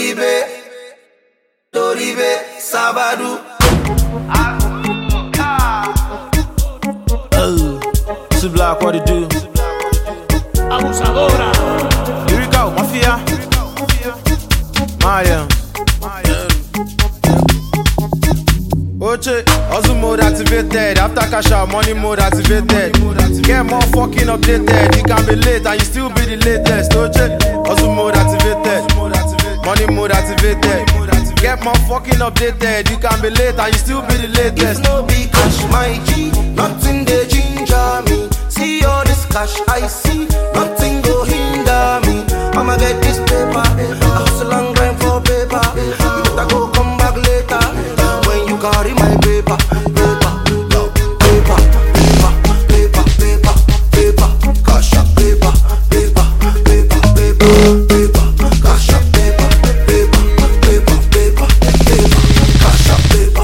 Toribe, Sabadu. Black, what it do? Abusadora. Here we go, Mafia. Maria. Oche, hustle mode activated. After cash out, money mode activated. Get more fucking updated. You can be late and you still be the latest. Oche, hustle mode activated. Money mode activated. Get more fucking updated. You can be late and you still be the latest. If no be cash, my G, nothing they ginger me. See all this cash I see, nothing go hinder me. I'ma get this paper, I hustle and grind for paper. You better go come back later, when you carry my paper. Cash up paper, cash up paper, cash up paper,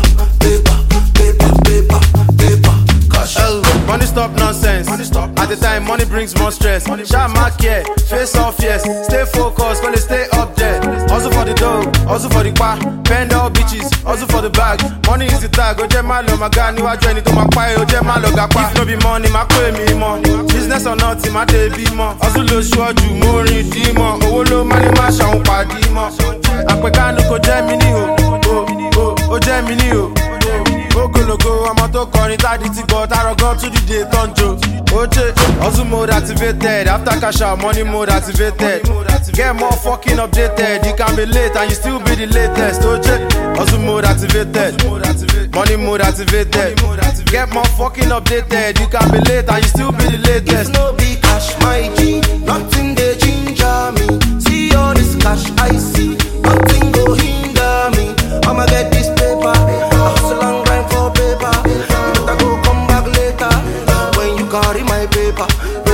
cash up. Money stop nonsense. At the time, money brings more stress. Sharp mark here, face off yes. Stay focused, gonna stay up there. Hustle for the dough, hustle for the bar. Bend all bitches, hustle for the bag. Money is the tag, oje malo maga. Ni waju eni to ma pa e, oje malo gapa. If no be money, ma pay me more. Business or nothing, ma dey be more. Hustle lo ṣuoju, mo rin di mo. Owó ló ma ni ma ṣàwọn pàdé mo. Àpèkánu kò jẹ́ mi ní o, ó jẹ́ mi ní o. Ogologo, ọmọ tó kọrin tádì ti gbọ́, tárọ̀gán tún dìde tọ́njọ. Oche, hustle mode activated. After cash out, money mode activated. Get more fucking updated. You can be late and you still be the latest. Oche, hustle mode activated. Money mode activated. Get more fucking updated. You can be late and you still be the latest. If no be cash, my G, nothing they ginger me. See all this cash I see, nothing go hinder me. I'ma get this paper, I hustle and grind for paper. You better go come back later, when you carry my paper.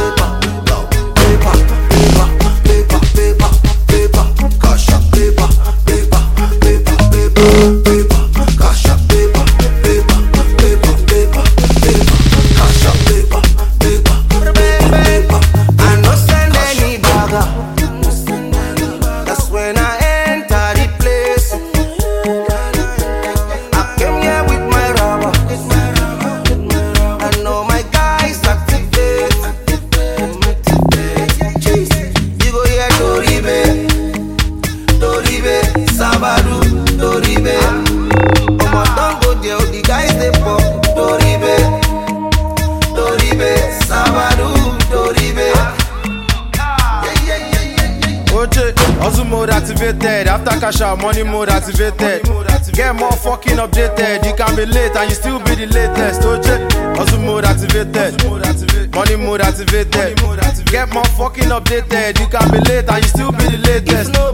Cash up paper, cash up paper, cash up paper. I no send any bagger. That's when I enter the place. I came here with my rubber. I know my guys activate. You go here Toribe, Sabadu, Toribe. Omo don't go there, the guys they pop. Toribe, Sabadu, Toribe. Oche, hustle mode activated. After cash out, money mode activated. Get more fucking updated. You can be late and you still be the latest. Oche, hustle mode activated. Money mode activated. Get more fucking updated. You can be late and you still be the latest. If no